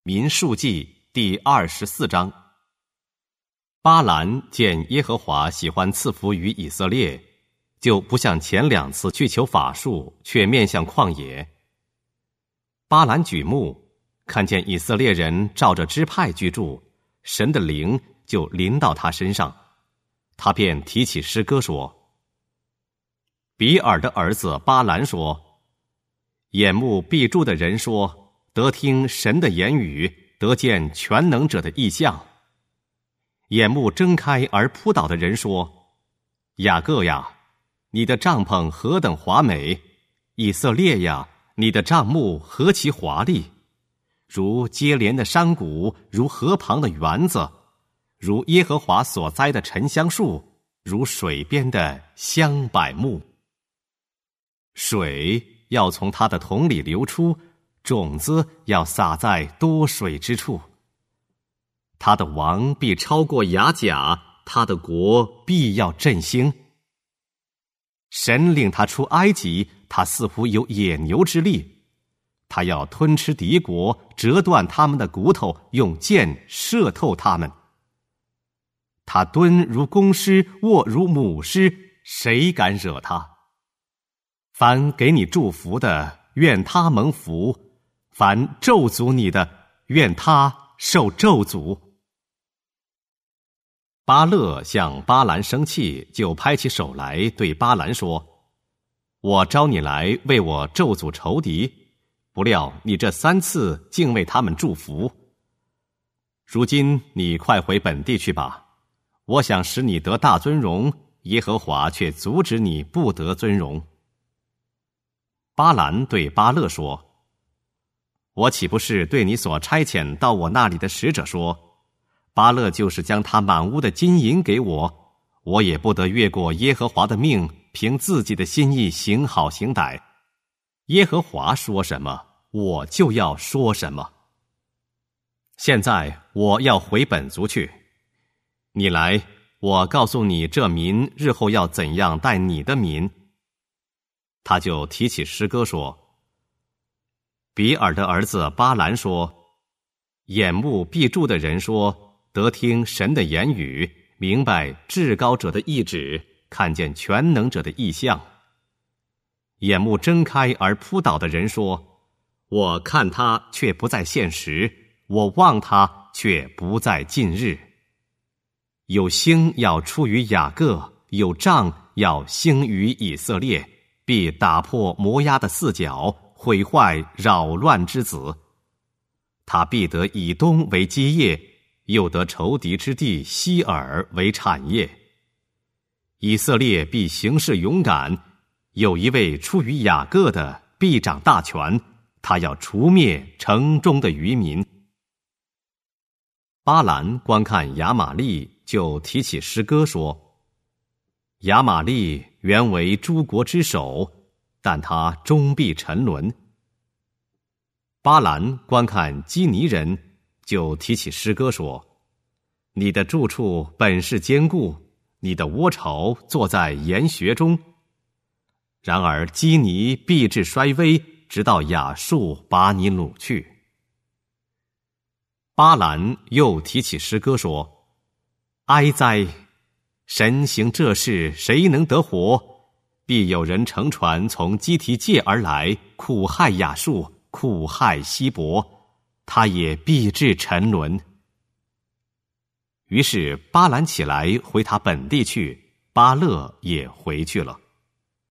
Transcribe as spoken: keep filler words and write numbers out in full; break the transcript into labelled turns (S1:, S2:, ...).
S1: 民数记第二十四章。巴兰见耶和华喜欢赐福于以色列，就不像前两次去求法术，却面向旷野。巴兰举目，看见以色列人照着支派居住，神的灵就临到他身上，他便提起诗歌说：比尔的儿子巴兰说，眼目闭住的人说，得听神的言语，得见全能者的异象。眼目睁开而扑倒的人说，雅各呀，你的帐篷何等华美，以色列呀，你的帐幕何其华丽，如接连的山谷，如河旁的园子，如耶和华所栽的沉香树，如水边的香柏木。水要从他的桶里流出，种子要撒在多水之处。他的王必超过雅甲，他的国必要振兴。神领他出埃及，他似乎有野牛之力，他要吞吃敌国，折断他们的骨头，用箭射透他们。他蹲如公狮，卧如母狮，谁敢惹他？凡给你祝福的，愿他蒙福；凡咒诅你的，愿他受咒诅。巴勒向巴兰生气，就拍起手来对巴兰说，我招你来为我咒诅仇敌，不料你这三次竟为他们祝福。如今你快回本地去吧，我想使你得大尊荣，耶和华却阻止你不得尊荣。巴兰对巴勒说，我岂不是对你所差遣到我那里的使者说，巴勒就是将他满屋的金银给我，我也不得越过耶和华的命，凭自己的心意行好行歹。耶和华说什么，我就要说什么。现在我要回本族去，你来，我告诉你这民日后要怎样待你的民。他就提起诗歌说，比尔的儿子巴兰说，眼目闭住的人说，得听神的言语，明白至高者的意旨，看见全能者的异象。眼目睁开而扑倒的人说，我看他却不在现实，我望他却不在近日。有星要出于雅各，有杖要兴于以色列，必打破摩押的四角，毁坏扰乱之子。他必得以东为基业，又得仇敌之地希尔为产业。以色列必行事勇敢，有一位出于雅各的必掌大权，他要除灭城中的渔民。巴兰观看亚玛力，就提起诗歌说，亚玛力原为诸国之首，但他终必沉沦。巴兰观看基尼人，就提起诗歌说，你的住处本是坚固，你的窝巢坐在岩穴中。然而基尼必至衰微，直到亚述把你掳去。巴兰又提起诗歌说，哀哉！神行这事，谁能得活？必有人乘船从基提界而来，苦害亚述，苦害希伯，他也必至沉沦。于是巴兰起来回他本地去，巴勒也回去了。